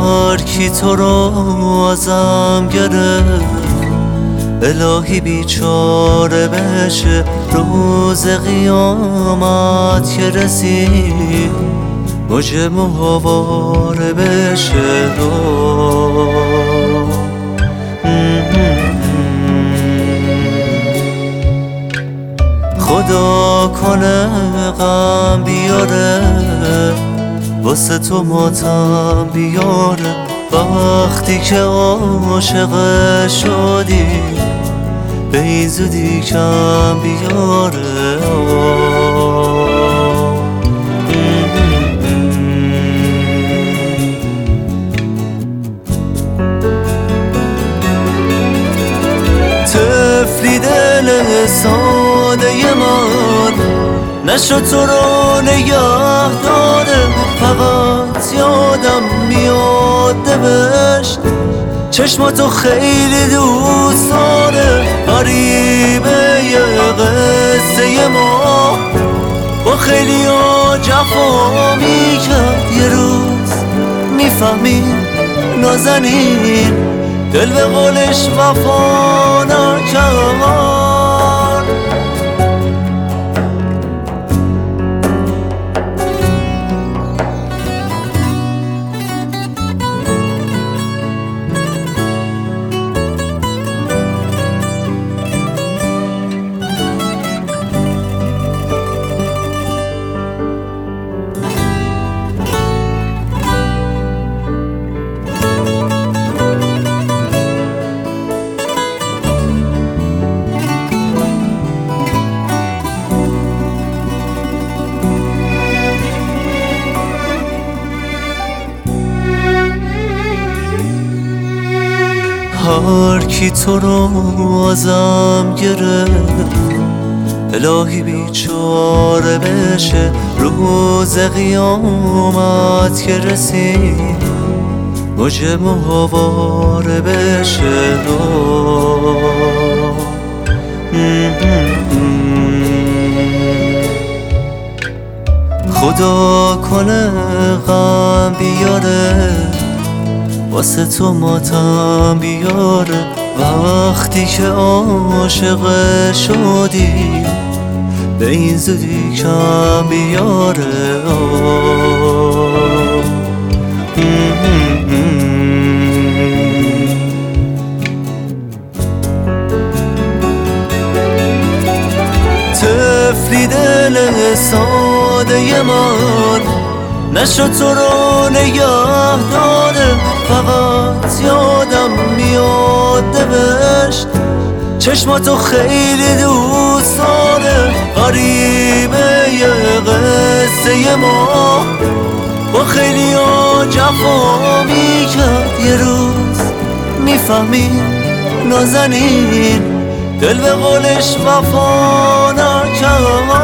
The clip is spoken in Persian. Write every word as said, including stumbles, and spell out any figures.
هر کی تو رو ازم گرفت الهی بیچاره بشه روز قیامت که رسید موج ماهواره بشه. خدا کنه غم بیاره واسه تو ماتم بیاره وقتی که عاشق شدی به این زودی کم بیاره. طفلی دل ساده من نشد تو رو نگه داره فقط یادم میاد نوشت چشماتو خیلی دوست داره. غریبه یه قصه ما با خیلی ها جفا میکرد یه روز میفهمین نازنین دل به قولش وفا نکرد. هر کی تو رو ازم گرفت الهی بیچاره بشه روز قیامت که رسید موج ماهواره بشه. خدا کنه غم بیاره واسه تو ماتم بیاره وقتی که عاشق شدی به این زودی کم بیاره. طفلی دل ساده من نشد تو رو نگه داره فقط یادم میاد نوشت چشماتو خیلی دوست داره. غریبه یه قصه ما با خیلی ها جفا میکرد یه روز میفهمین نازنین دل به قولش وفا نکرد.